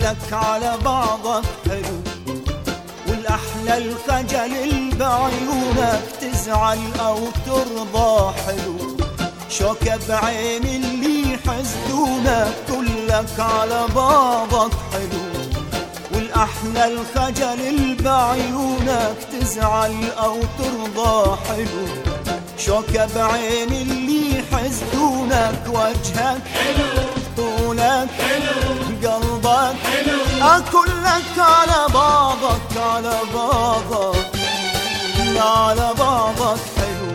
كلك على بعضك حلو، والأحلى الخجل بعيونك تزعل أو ترضى حلو، شوكة بعين اللي يحسدونك كلك على بعضك حلو، والأحلى الخجل بعيونك تزعل أو ترضى حلو، شوكة بعين اللي يحسدونك وجهك حلو، طولك حلو، قلبك حلو، كلك على بعضك على بعضك على بعضك حلو.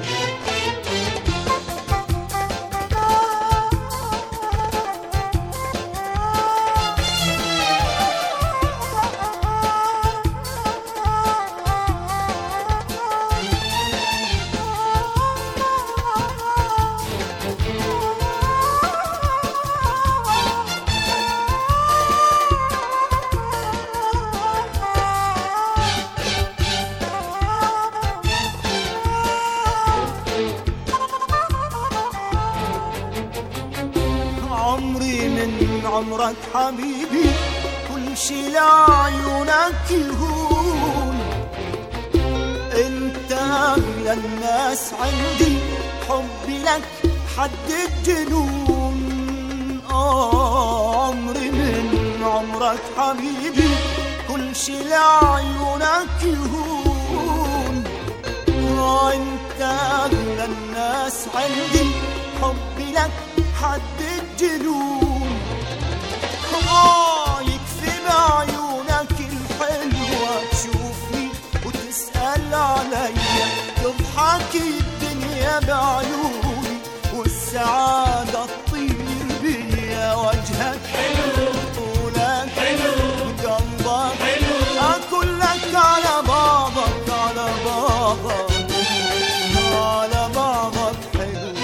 عمري من عمرك حبيبي كل شي لعيونك يهون، انت اغلى الناس عندي حبي لك حد الجنون. عمري من عمرك حبيبي كل شي لعيونك يهون، انت اغلى الناس عندي حبي لك حد الجنون. يكفي بعيونك الحلوة تشوفني وتسأل عليا، تضحك الدنيا بعيوني والسعادة تطير بيا، وجهك حلو، طولك حلو، قلبك حلو، كلك على بعضك على بعضك على بعضك حلو.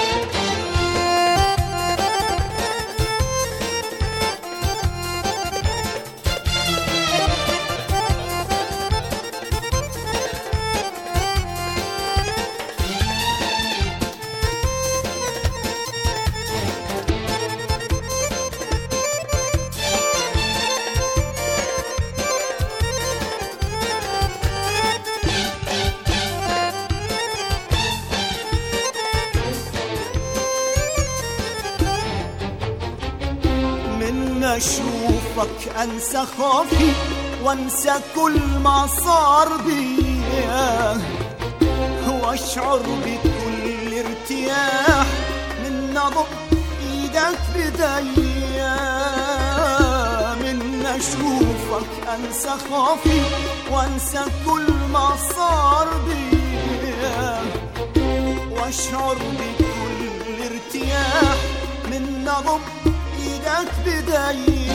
من اشوفك انسى خوفي وانسى كل ما صار بيا، واشعر بكل ارتياح من نبض ايدك بديا. من اشوفك انسى خوفي وانسى كل ما صار بيا، واشعر بكل ارتياح من نبض ايدك بديا.